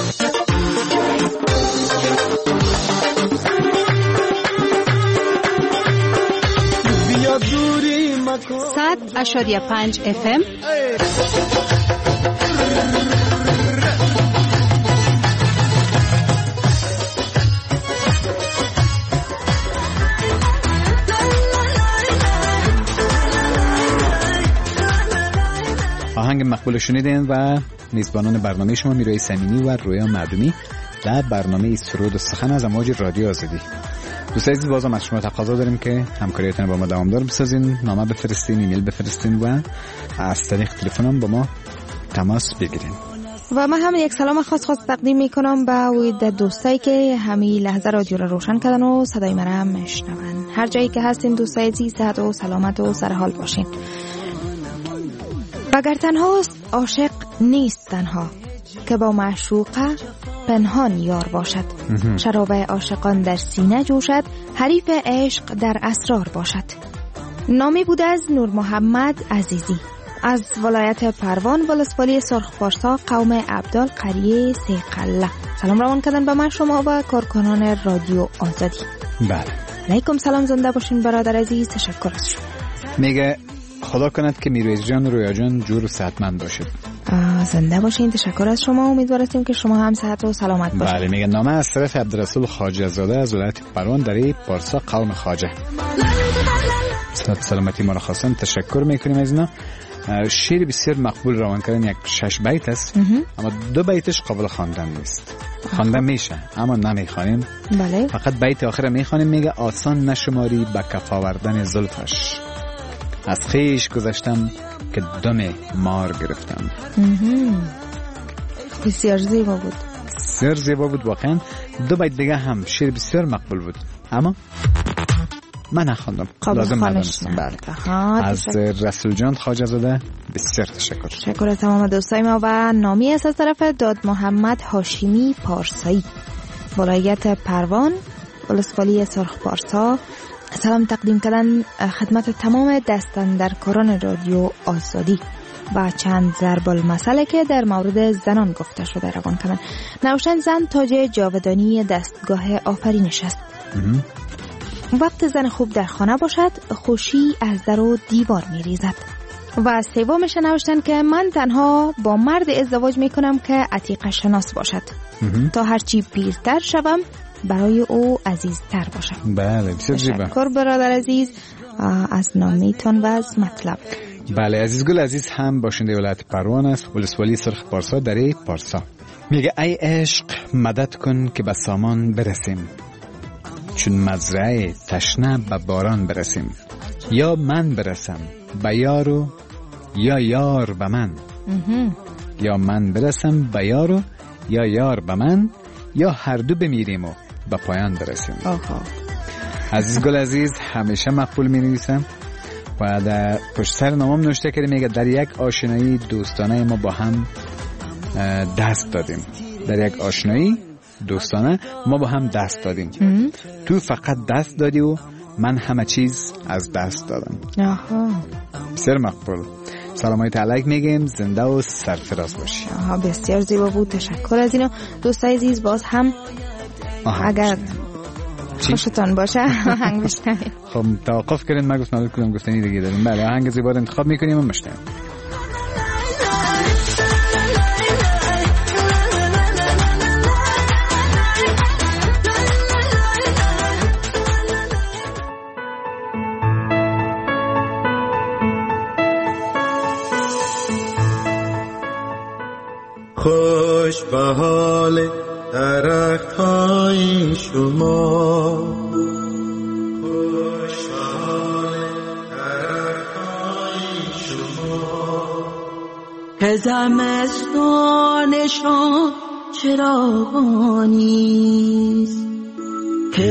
بیا دوری مکن. صد اشاریه پنج اف ام. آهنگ مقبول شنیدین و میزبانان برنامه شما میرای صمیمی و رویا معدومی در برنامه سرود و سخن از امواج رادیو آزادی. دوستان عزیز، بازم از شما تقاضا داریم که همکاریتون با ما دوامدار بسازین، نامه بفرستین، ایمیل بفرستین و از طریق تلفن هم با ما تماس بگیرین. و من هم یک سلام خاص خاص تقدیم میکنم به دوستایی که همین لحظه رادیو رو روشن کردن و صدای من هم میشنون. هر جایی که هستین دوستای عزیز صحت و سلامت و سرحال باشین. وگر تنهاست عاشق نیست تنها، که با معشوقه پنهان یار باشد. شراب عاشقان در سینه جوشد، حریف عشق در اسرار باشد. نامی بود از نور محمد عزیزی از ولایت پروان ولسوالی سرخپارسا، قوم عبدال، قریه سیقله. سلام روان کردن به من شما و کارکنان رادیو آزادی. بله، علیکم سلام، زنده باشین برادر عزیز. تشکر از شما. میگه خدا کند که میرویز جان و رویا جان جور و صحتمند باشید. زنده باشین. تشکر از شما. امیدوارم که شما هم صحت و سلامت باشید. بله، میگه نامه از طرف عبدالرسول خواجه زاده از ولایت پروان در پارسا، قوم خواجه. صحت سلامتی ما را خواستن. تشکر میکنیم از اینا. شعر بسیار مقبول روان کردن، یک شش بیت است اما دو بیتش قابل خواندن نیست. خواندن میشه اما نمیخوانیم. بله. فقط بیت آخر میخوانیم. میگه آسان نشماری به کف آوردن زلفش، از خیش گذشتم که دم مار گرفتم. بسیار زیبا بود. بسیار زیبا بود واقعا. دو بیت دیگه هم شعر بسیار مقبول بود اما من نخوندم، لازم ندانستم. بله. از رسول جان خواجه زاده بسیار تشکر. تشکر از تمام دوستای ما. و نامی از طرف داد محمد هاشمی پارسایی، ولایت پروان ولسوالی سرخپارسا، سلام تقدیم کردن خدمت تمام دستاندرکاران رادیو آزادی و چند ضرب المثل که در مورد زنان گفته شده روان کردن. نوشن زن تاج جاودانی دستگاه آفرینش است. وقت زن خوب در خانه باشد خوشی از در و دیوار می ریزد. و سومش نوشتن که من تنها با مرد ازدواج می کنم که عتیقه شناس باشد تا هرچی پیرتر شوم برای او عزیزتر باشم. بله بسیار زیبا. تشکر برادر عزیز از نامیتون و از مطلب. بله عزیزگل عزیز هم باشنده ولایت پروان است، ولسوالی سرخ پارسا دره پارسا. میگه ای عشق مدد کن که به سامان برسیم، چون مزرعه تشنه به باران برسیم. یا من برسم به یارو یا یار به من. یا من برسم به یارو یا یار به من، یا هر دو بمیریم و به پایان برسیم. آها. عزیز گل عزیز همیشه مقبول می نویسم و در پشت سر نامم نوشته کرده، میگه در یک آشنایی دوستانه ما با هم دست دادیم. در یک آشنایی دوستانه ما با هم دست دادیم. ام. تو فقط دست دادی و من همه چیز از دست دادم. آها. بسیار مقبول. سلامایت علیک میگیم، زنده و سرفراز باشی. آها بسیار زیبا بود، تشکر از اینو. دوستای عزیز باز هم اگر خوشتان باشه آهنگ بشنوید. خب توقف کردین، من گفتم نادر کدوم گفتنی دیگه داریم. بله آهنگ زیبا رو انتخاب میکنیم و میشنویم. خوش به حال درخت های شما، خوش به حال درخت های شما، که زمستانشان چراغانیست، که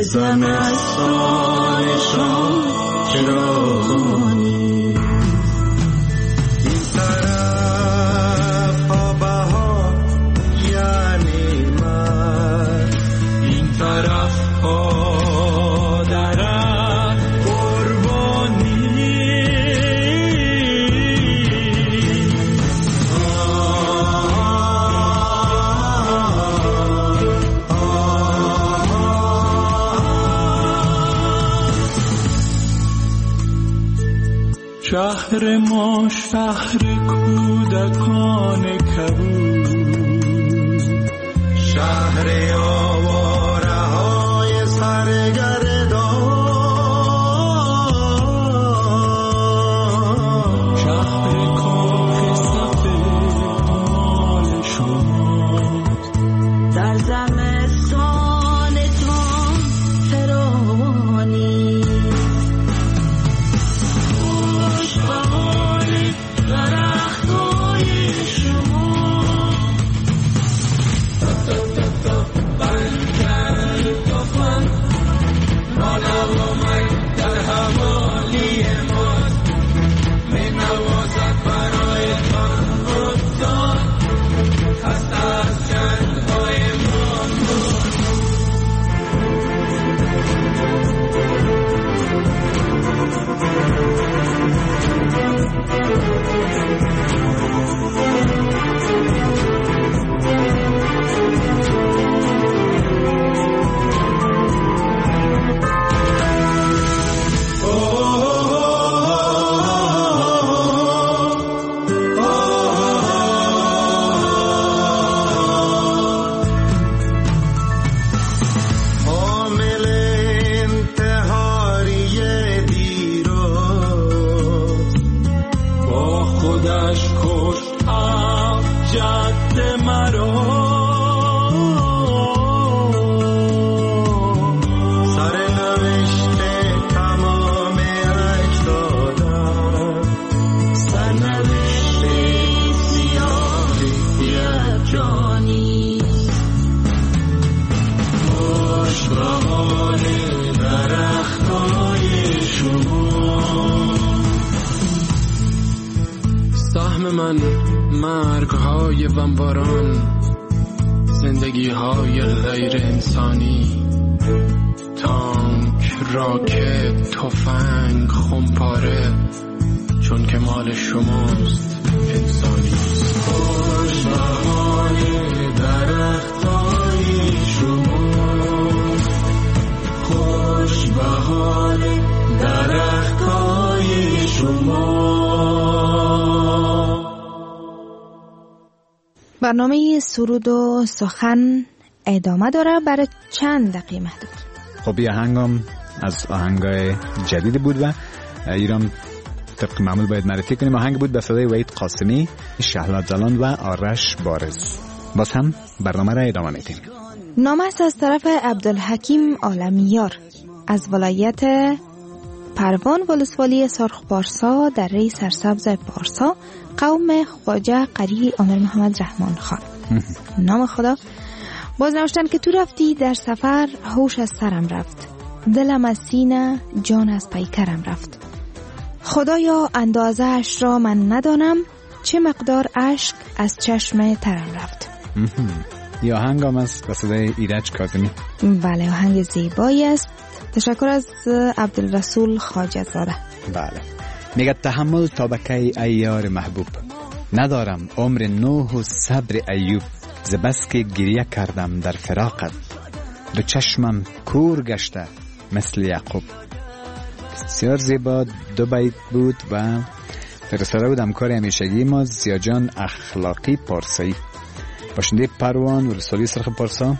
زمستانشان چراغانیست. شهر ما شهر کودکان کبود، شهر آواره های سرگردان، شهر کاخ سفید مال شما. در زمستانتان فراوانی، من مرگ های بمباران، زندگی های غیر انسانی، تانک راکت تفنگ خمپاره، چون که مال شماست انسانی. خوش به حال درختای شما، خوش به حال درختای شما. برنامه سرود و سخن ادامه داره برای چند دقیقه محدود. خب یه آهنگم از آهنگای جدید بود و ایران طبق معمول باید معرفی کنیم. آهنگ بود به صدای وحید قاسمی، شهلا جلان و آرش بارز. باز هم برنامه را ادامه میدیم. نامه است از طرف عبدالحکیم عالمیار از ولایت پروان ولسوالی سرخ پارسا در ری سرسبز پارسا، قوم خواجه قری امیر محمد رحمان خان. نام خدا. باز نوشتن که تو رفتی در سفر، هوش از سرم رفت، دلم از سینه، جان از پیکرم رفت. خدایا اندازه اش را من ندانم، چه مقدار اشک از چشم ترم رفت. یا آهنگ هم است به صدای ایرج کاظمی. بله، آهنگ زیبایی است. تشکر از عبدالرسول خواجه زاده. بله. میگه تحمل تا به کی ای یار محبوب، ندارم عمر نوح و صبر ایوب. ز بس که گریه کردم در فراقت، دو چشمم کور گشته مثل یعقوب. بسیار زیبا دو بیت بود و فرستاده بود همکار همیشگی ما زیاجان اخلاقی پارسایی، باشنده پروان ولسوالی سرخ پارسا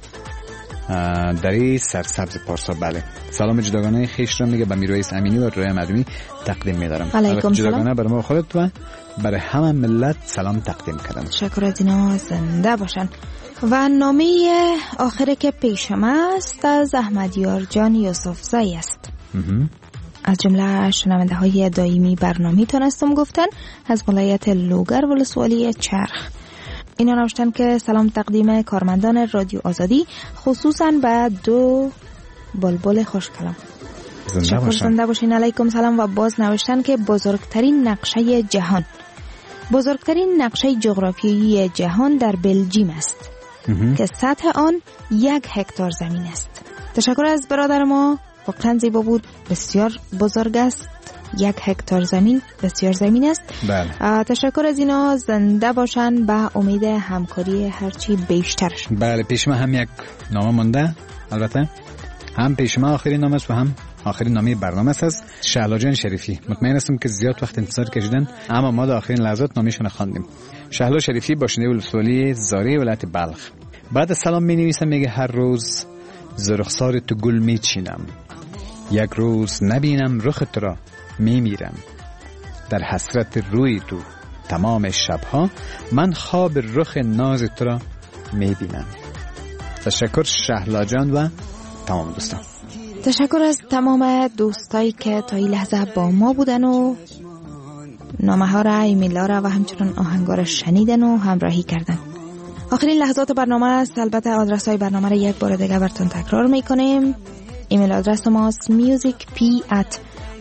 دری سرسبز پارسا. بله، سلام جداگانه خیش را میگه به میرویس امینی و رویا مدومی تقدیم میدارم. علیکم جداگانه برای ما خودت و برای همه ملت سلام تقدیم کردم. تشکر از اینا، زنده باشن. و نامه آخره که پیشم است از احمدیار جان یوسف زی است. از جمله شنونده های دائمی برنامه تونستم گفتن از ولایت لوگر ولسوالی چرخ. اینا نوشتن که سلام تقدیم کارمندان رادیو آزادی، خصوصا به دو بلبل خوشکلام. زنده باشن. زنده باشین. علیکم سلام. و باز نوشتن که بزرگترین نقشه جهان، بزرگترین نقشه جغرافیایی جهان در بلژیم است که سطح آن یک هکتار زمین است. تشکر از برادر ما، واقعا زیبا بود، بسیار بزرگ است. یک هکتار زمین بسیار زمین است. بله. تشکر از اینا، زنده باشن به امید همکاری هرچی بیشترش. بله، پیش ما هم یک نامه مونده، البته هم پیش ما آخرین نامه است و هم آخرین نامه برنامه است از شهلا جان شریفی. مطمئن هستم که زیاد وقت انتظار کشیدن، اما ما در آخرین لحظات نامه‌شون خواندیم. شهلا شریفی باشنده ولسوالی زاری ولایت بلخ. بعد سلام می نویسم، میگه هر روز ز رخسار تو گل میچینم، یک روز نبینم رخ تو را میمیرم، در حسرت روی تو تمام شبها، من خواب رخ ناز تو را میبینم. تشکر شهلا جان و تمام دوستان. تشکر از تمام دوستایی که تا این لحظه با ما بودن و نامه ها را، ایمیل ها را و همچنان آهنگا را شنیدن و همراهی کردن. آخرین لحظات برنامه است. البته آدرس های برنامه را یک بار دیگه براتون تکرار میکنیم. ایمیل آدرس ما است musicp at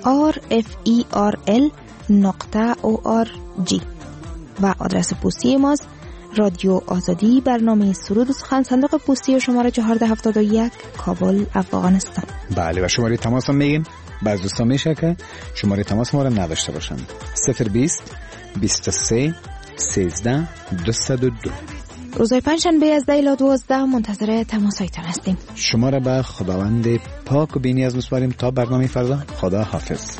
rferl نقطه org و آدرس پستی ماست رادیو آزادی، برنامه سرود و سخن، صندوق پستی شماره چهارده هفتاد و یک، کابل، افغانستان. بله، و شماره تماس هم میگیم. بعض دوستان میشه که شماره تماس ما رو نداشته باشن. صفر بیست بیست و سه سیزده دویست و دو. روزهای پنجشنبه از ده الی دوازده منتظر تماسایتان هستیم. شما را به خداوند پاک و بی‌نیاز میسپاریم تا برنامه فردا. خدا حافظ.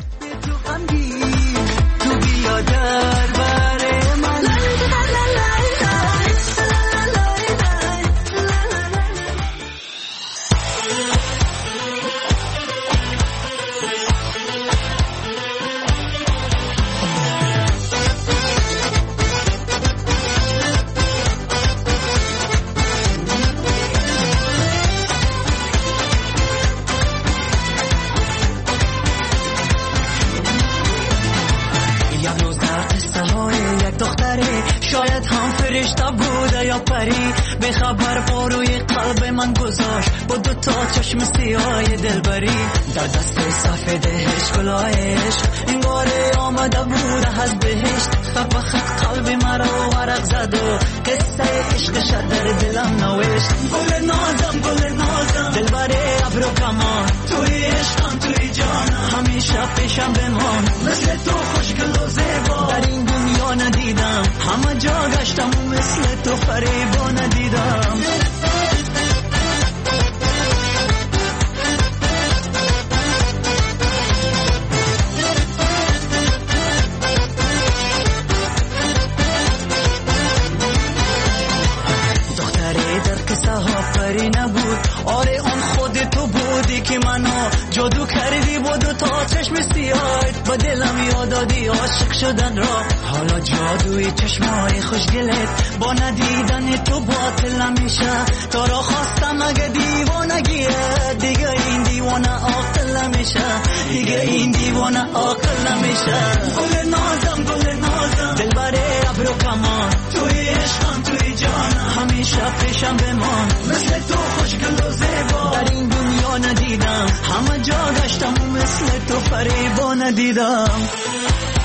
شاید هم فرشته بوده یا پری، به خبر باروی قلب من گذاشت با دو تا چشم سیاه دلبری، در دست سفیدش گلایش انگاره آمده بوده از بهشت، خط به خط قلب مرا ورق زد و قصه عشقش در دلم نوشت. گل نازم گل نازم دلبری ابرو کمان توی عشق پیشم بمان، مثل تو خوشگل و زیبا در این دنیا ندیدم، همه جا گشتم و مثل تو فریبا ندیدم. پری نبود، آره آن خود تو بودی که منو جادو کردی بود و تا چشم سیاهت با دلم یاد دادی عاشق شدن را. حالا جادوی چشمای خوشگلت با ندیدن تو باطل میشه، تا را خواستم اگه دیوانگیه دیگه این دیوانه عاقل میشه، دیگه این دیوانه عاقل میشه. گل نازم گل نازم دلبره ابرو کمان، توی عشقم توی جانم همیشه پیشم بمان، مثل تو خوشگل و زیبا در این دنیا ندیدم، همه جا گشتم و مثل تو فریبا ندیدم.